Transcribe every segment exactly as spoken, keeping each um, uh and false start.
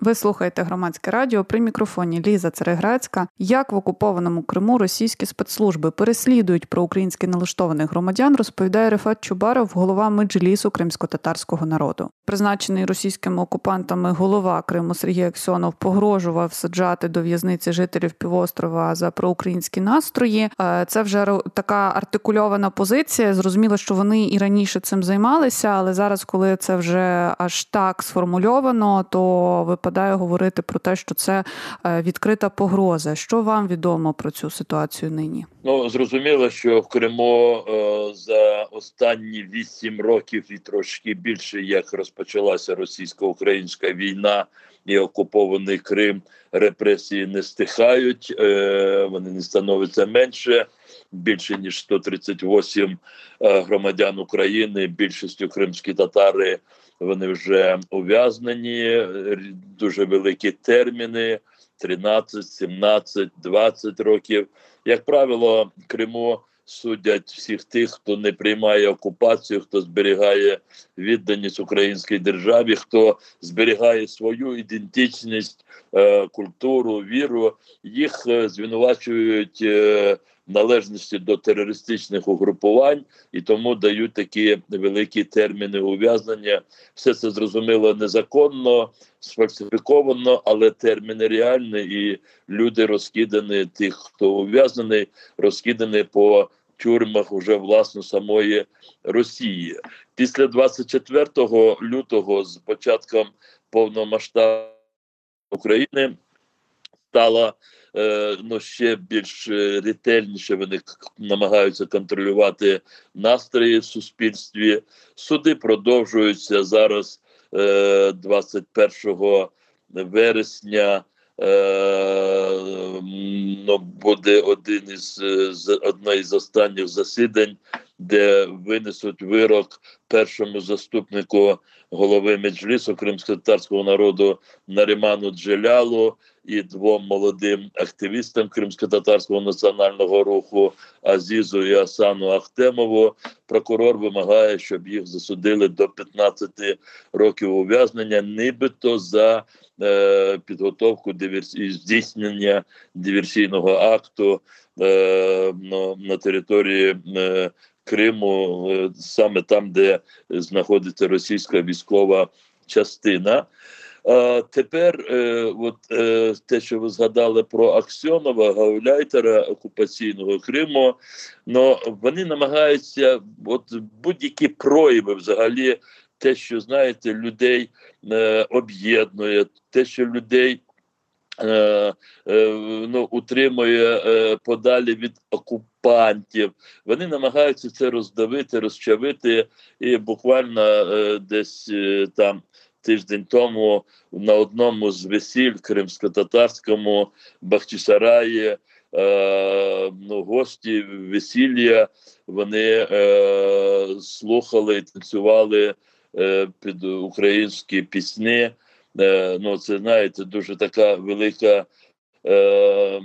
Ви слухаєте Громадське радіо, при мікрофоні Ліза Цереграцька. Як в окупованому Криму російські спецслужби переслідують проукраїнськи налаштованих громадян, розповідає Рефат Чубаров, голова Меджлісу кримськотатарського народу. Призначений російськими окупантами голова Криму Сергій Аксьонов погрожував саджати до в'язниці жителів півострова за проукраїнські настрої. Це вже така артикульована позиція. Зрозуміло, що вони і раніше цим займалися, але зараз, коли це вже аж так сформульовано, то випадає говорити про те, що це відкрита погроза. Що вам відомо про цю ситуацію нині? Ну, зрозуміло, що в Криму е, за останні вісім років і трошки більше, як розпочалася російсько-українська війна і окупований Крим, репресії не стихають, е, вони не становляться менше. Більше ніж сто тридцять вісім е, громадян України, більшістю кримські татари, вони вже ув'язнені, дуже великі терміни, тринадцять, сімнадцять, двадцять років. Як правило, Криму судять всіх тих, хто не приймає окупацію, хто зберігає відданість українській державі, хто зберігає свою ідентичність, е, культуру, віру. Їх е, звинувачують е, належності до терористичних угрупувань і тому дають такі великі терміни ув'язнення. Все це, зрозуміло, незаконно, сфальсифіковано, але терміни реальні, і люди розкидані, тих, хто ув'язнений, розкидані по тюрмах уже, власне, самої Росії. Після двадцять четвертого лютого, з початком повномасштабної України, стало е, ну, ще більш ретельніше, вони намагаються контролювати настрої в суспільстві. Суди продовжуються зараз, е, двадцять першого вересня, е, ну, буде один із, з, одне із останніх засідань, де винесуть вирок першому заступнику голови Меджлісу кримськотатарського народу Наріману Джелялу і двом молодим активістам кримськотатарського національного руху Азізу і Асану Ахтемову. Прокурор вимагає, щоб їх засудили до п'ятнадцяти років ув'язнення, нібито за е, підготовку диверсії, здійснення диверсійного акту е, ну, на території е, Криму, е, саме там, де знаходиться російська військова частина. А тепер е, от, е, те, що ви згадали про Аксьонова, гауляйтера окупаційного Криму, но вони намагаються, от будь-які прояви взагалі, те, що, знаєте, людей е, об'єднує, те, що людей е, е, ну, утримує е, подалі від окупантів, вони намагаються це роздавити, розчавити, і буквально е, десь е, там тиждень тому на одному з весіль кримсько-татарському Бахчисараї е, ну, гості весілля, вони е, слухали і танцювали е, під українські пісні. Е, ну, це, знаєте, дуже така велика е, е,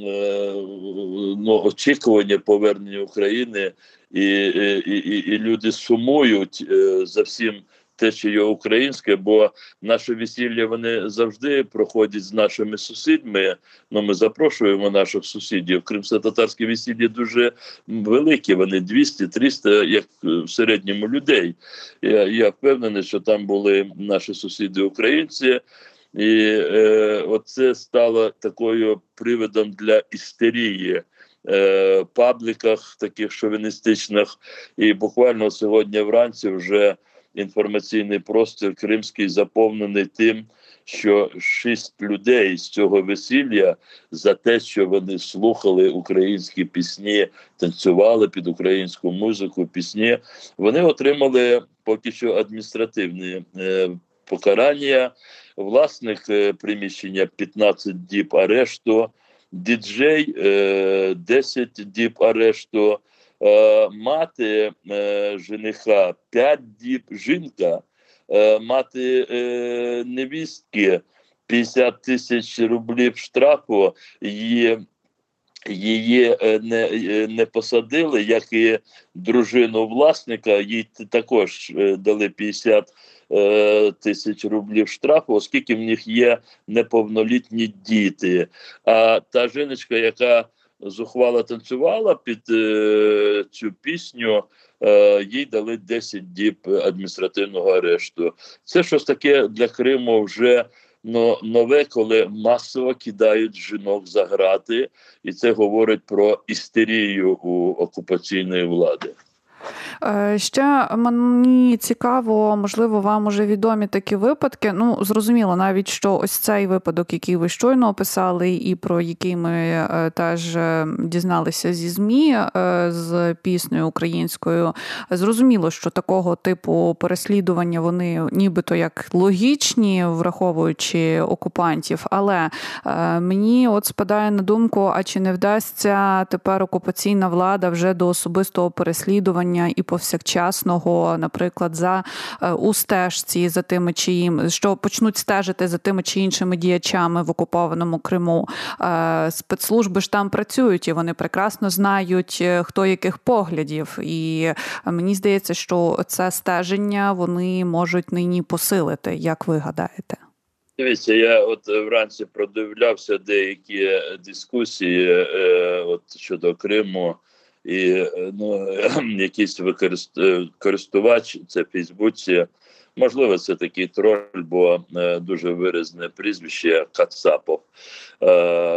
ну, очікування повернення України, і, і, і, і люди сумують е, за всім те, що є українське, бо наше весілля, вони завжди проходять з нашими сусідами. Ну, ми запрошуємо наших сусідів. Кримськотатарські весілля дуже великі, вони двісті-триста, як в середньому, людей. Я, я впевнений, що там були наші сусіди-українці, і е, оце стало такою приводом для істерії е, в пабліках таких шовіністичних. І буквально сьогодні вранці вже інформаційний простір кримський заповнений тим, що шість людей з цього весілля за те, що вони слухали українські пісні, танцювали під українську музику, пісні, вони отримали поки що адміністративні е, покарання. Власник е, приміщення п'ятнадцять діб арешту, діджей е, десять діб арешту, Е, мати е, жениха п'ять діб, жінка, е, мати е, невістки п'ятдесят тисяч рублів штрафу, її, її е, не, е, не посадили, як і дружину власника, їй також е, дали п'ятдесят е, тисяч рублів штрафу, оскільки в них є неповнолітні діти. А та жіночка, яка зухвало танцювала під е, цю пісню, е, їй дали десять діб адміністративного арешту. Це щось таке для Криму вже но, нове, коли масово кидають жінок за грати, і це говорить про істерію у окупаційної влади. Ще мені цікаво, можливо, вам уже відомі такі випадки. Ну, зрозуміло, навіть, що ось цей випадок, який ви щойно описали, і про який ми теж дізналися зі ЗМІ, з піснею українською, зрозуміло, що такого типу переслідування, вони нібито як логічні, враховуючи окупантів, але мені от спадає на думку, а чи не вдасться тепер окупаційна влада вже до особистого переслідування і повсякчасного, наприклад, за у стежці за тими чи їм, що почнуть стежити за тими чи іншими діячами в окупованому Криму. Спецслужби ж там працюють, і вони прекрасно знають, хто яких поглядів. І мені здається, що це стеження вони можуть нині посилити. Як ви гадаєте? Дивіться, я от вранці продивлявся деякі дискусії е, от щодо Криму. І ну, якийсь користувач, це в Фейсбуці, можливо, це такий троль, бо е, дуже виразне прізвище Кацапов. Е,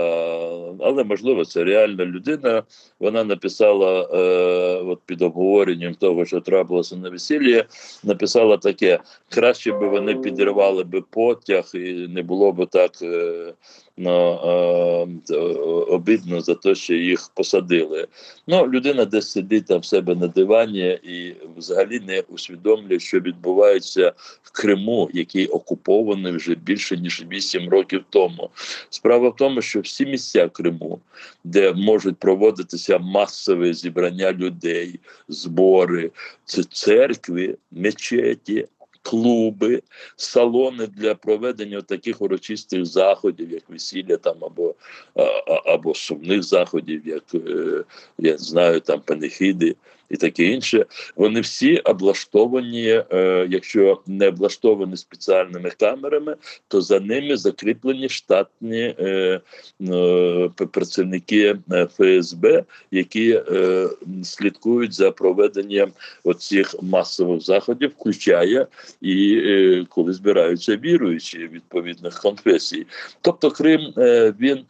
але, можливо, це реальна людина. Вона написала е, от під обговоренням того, що трапилося на весіллі, написала таке: краще би вони підірвали би потяг і не було б так е, ну, е, обідно за те, що їх посадили. Ну, людина десь сидить там в себе на дивані і взагалі не усвідомлює, що відбувається в Криму, який окупований вже більше ніж вісім років тому. Справа в тому, що всі місця в Криму, де можуть проводитися масові зібрання людей, збори, це церкви, мечеті, клуби, салони для проведення таких урочистих заходів, як весілля там або, або сумних заходів, як, я знаю, там панихиди і таке інше, вони всі облаштовані, е, якщо не облаштовані спеціальними камерами, то за ними закріплені штатні е, е, працівники Ф С Б, які е, слідкують за проведенням оцих масових заходів, включає і е, коли збираються віруючі відповідних конфесій. Тобто Крим, е, він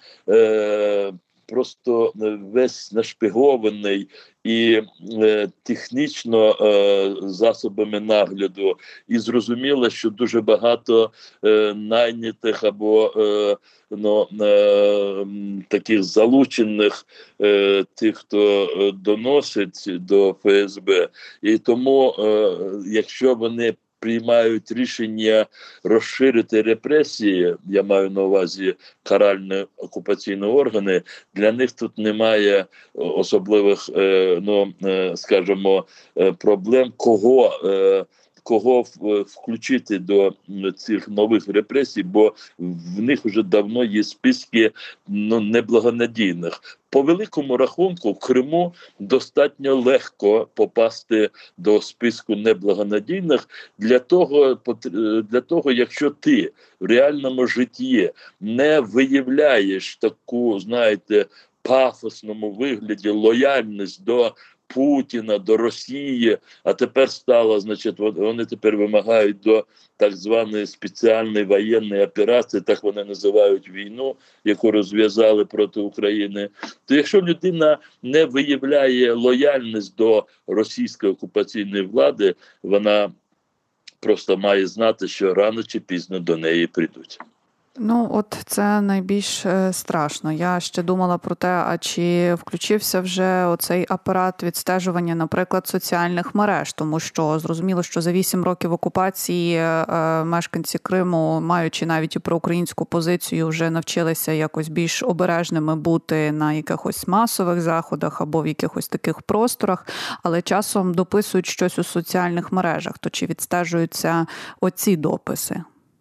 е, просто весь нашпигований і е, технічно е, засобами нагляду, і зрозуміло, що дуже багато е, найнятих або е, ну, е, таких залучених е, тих, хто доносить до Ф С Б. І тому, е, якщо вони приймають рішення розширити репресії, я маю на увазі каральні окупаційні органи, для них тут немає особливих, ну, скажімо, проблем, кого кого включити до цих нових репресій, бо в них вже давно є списки, ну, неблагонадійних. По великому рахунку в Криму достатньо легко попасти до списку неблагонадійних для того, для того, якщо ти в реальному житті не виявляєш таку, знаєте, пафосному вигляді лояльність до Путіна, до Росії, а тепер стало, значить, вони тепер вимагають до так званої спеціальної воєнної операції, так вони називають війну, яку розв'язали проти України. То якщо людина не виявляє лояльність до російської окупаційної влади, вона просто має знати, що рано чи пізно до неї прийдуть. Ну, от це найбільш страшно. Я ще думала про те, а чи включився вже оцей апарат відстежування, наприклад, соціальних мереж, тому що зрозуміло, що за вісім років окупації мешканці Криму, маючи навіть і проукраїнську позицію, вже навчилися якось більш обережними бути на якихось масових заходах або в якихось таких просторах, але часом дописують щось у соціальних мережах. То чи відстежуються оці дописи?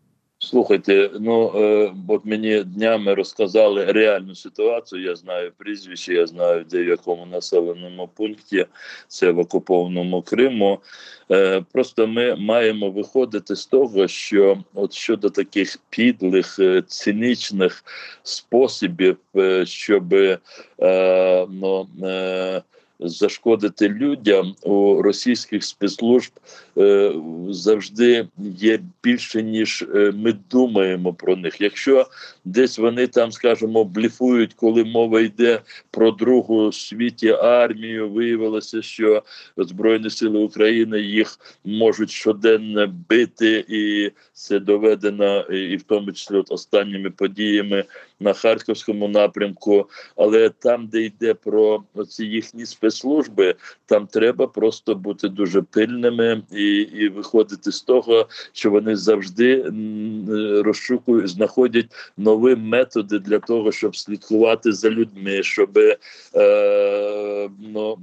Слухайте, ну е, от мені днями розказали реальну ситуацію. Я знаю прізвище, я знаю, де в якому населеному пункті це в окупованому Криму. Е, просто ми маємо виходити з того, що от щодо таких підлих, е, цинічних способів, е, щоб е, ну, е, зашкодити людям, у російських спецслужб е, завжди є більше, ніж е, ми думаємо про них. Якщо десь вони там, скажімо, бліфують, коли мова йде про Другу в світі армію, виявилося, що Збройні сили України їх можуть щоденно бити, і це доведено, і в тому числі от останніми подіями на Харківському напрямку. Але там, де йде про ці їхні спецслужби, там треба просто бути дуже пильними і, і виходити з того, що вони завжди розшукують, знаходять нові методи для того, щоб слідкувати за людьми, щоб е, ну,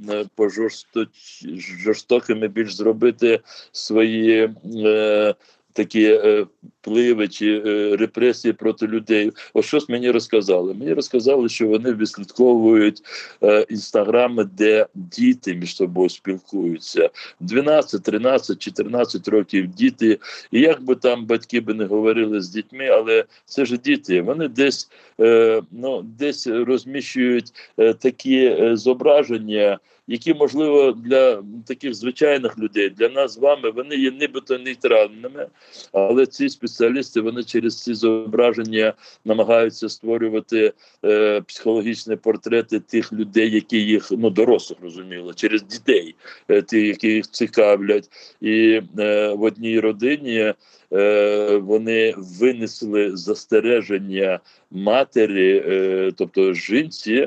пожорстокими більш зробити свої е, такі е, впливи чи е, репресії проти людей. Ось щось мені розказали. Мені розказали, що вони відслідковують е, інстаграми, де діти між собою спілкуються. дванадцять, тринадцять, чотирнадцять років діти. І як би там батьки би не говорили з дітьми, але це ж діти. Вони десь, е, ну, десь розміщують е, такі е, зображення, які, можливо, для таких звичайних людей, для нас з вами, вони є нібито нейтральними, але ці спеціалісти, вони через ці зображення намагаються створювати е, психологічні портрети тих людей, які їх, ну, дорослих, розуміло, через дітей, е, ті, які їх цікавлять. І е, в одній родині е, вони винесли застереження матері, е, тобто жінці,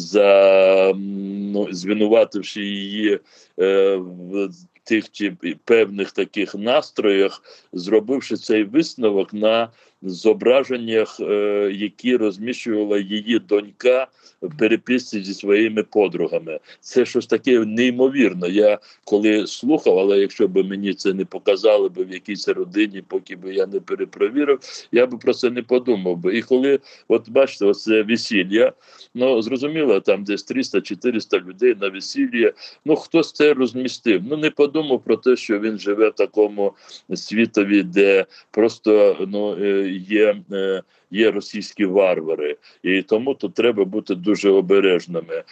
за, ну, звинувативши її е, в тих чи певних таких настроях, зробивши цей висновок на зображеннях, е, які розміщувала її донька в переписці зі своїми подругами. Це щось таке неймовірне. Я коли слухав, але якщо б мені це не показали б в якійсь родині, поки б я не перепровірив, я б про це не подумав би. І коли, от бачите, оце весілля, ну, зрозуміло, там десь триста-чотириста людей на весіллі, ну, хтось це розмістив. Ну, не подумав про те, що він живе в такому світові, де просто, ну, є, є російські варвари. І тому тут треба бути дуже обережними.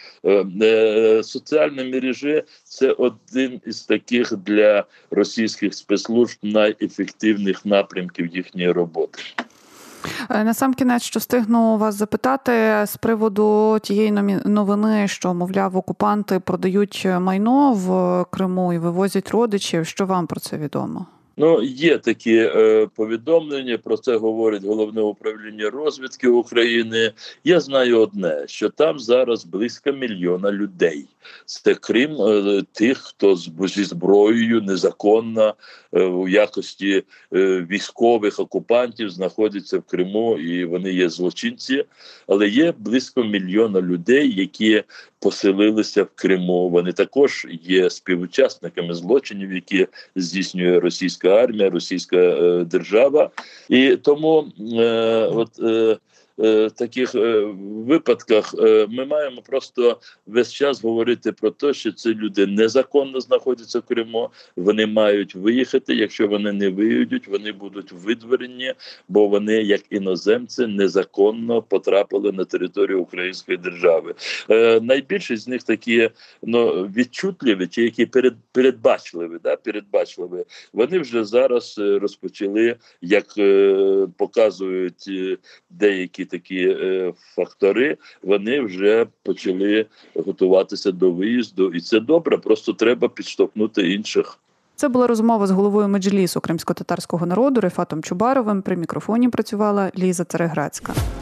Соціальні мережі – це один із таких для російських спецслужб найефективних напрямків їхньої роботи. Насамкінець, що встигну вас запитати з приводу тієї новини, що, мовляв, окупанти продають майно в Криму і вивозять родичів. Що вам про це відомо? Ну, є такі е, повідомлення, про це говорить Головне управління розвідки України. Я знаю одне, що там зараз близько мільйона людей. Це крім е, тих, хто з, зі зброєю незаконно е, у якості е, військових окупантів знаходяться в Криму, і вони є злочинці. Але є близько мільйона людей, які поселилися в Криму. Вони також є співучасниками злочинів, які здійснює російська армія, російська е, держава. І тому е, от, е, е, таких е, випадках е, ми маємо просто весь час говорити про те, що ці люди незаконно знаходяться в Криму, вони мають виїхати. Якщо вони не виїдуть, вони будуть видворені, бо вони, як іноземці, незаконно потрапили на територію Української держави. Е, найбільше з них такі, ну, відчутливі, чи які перед, передбачливі, да, передбачливі, вони вже зараз розпочали, як е, показують деякі такі е, фактори, вони вже почали готуватися до виїзду. І це добре, просто треба підштовхнути інших. Це була розмова з головою Меджлісу кримськотатарського народу Рефатом Чубаровим. При мікрофоні працювала Ліза Цереграцька.